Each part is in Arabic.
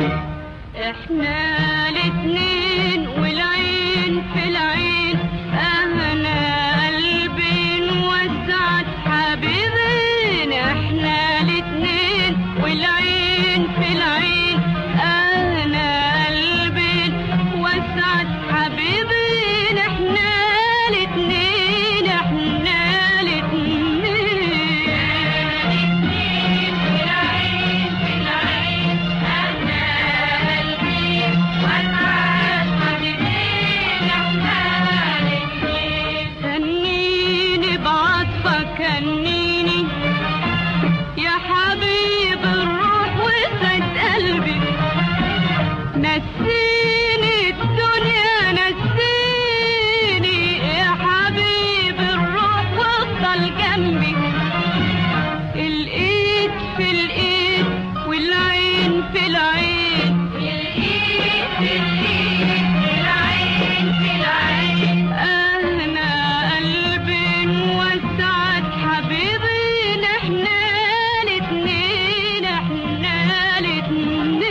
احنا الاتنين والعين في العين، انا قلبي نوزعت حبيبين. احنا الاتنين والعين في العين، انا قلبي وسعت حبيبين. احنا الاتنين، احنا الاتنين والعين في العين، انا قلبي وسعت حبيبين. احنا الاتنين. هنيني بعطفك، هنيني يا حبيب الروح وسعد قلبي. نسيني الدنيا، نسيني يا حبيب الروح وافضل جنبي. الايد في الايد والعين في العين، الايد في الايد والعين في العين، انا قلبي وسعت حبيبين. احنا الاتنين، احنا الاتنين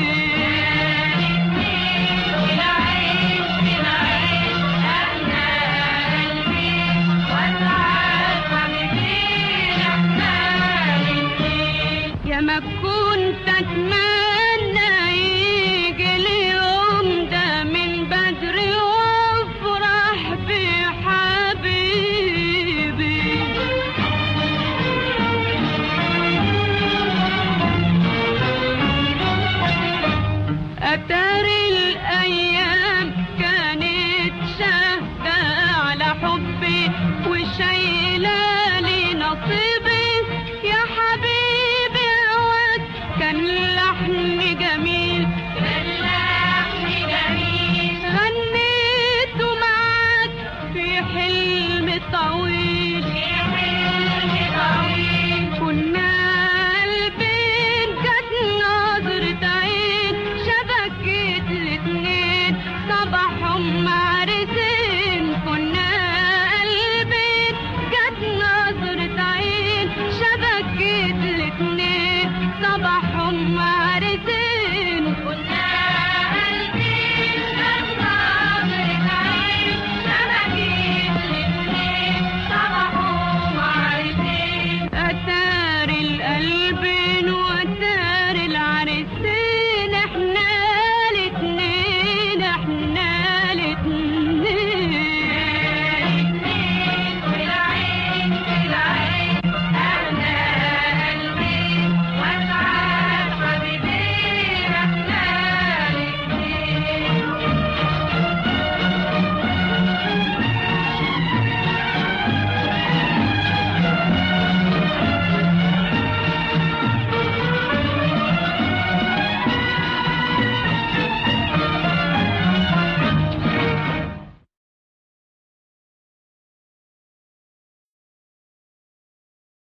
والعين في العين، انا قلبي وسعت حبيبين. احنا الاتنين. يا ما كنت اتمنى يجي اليوم ده من بدري وافرح بحبيبي. أتاري الأيام كانت شاهدة على حبي وشايلة لي نصيبي. يا حبيبي هواك كان لحن جميل، كان لحن جميل، غنيته معاك في حلم طويل، في حلم طويل. كنا قلبين جت نظرة عين، شبكت الاتنين صباحهم عرسين. كنا قلبين جت نظرة عين، شبكت الاتنين صباحهم عرسين.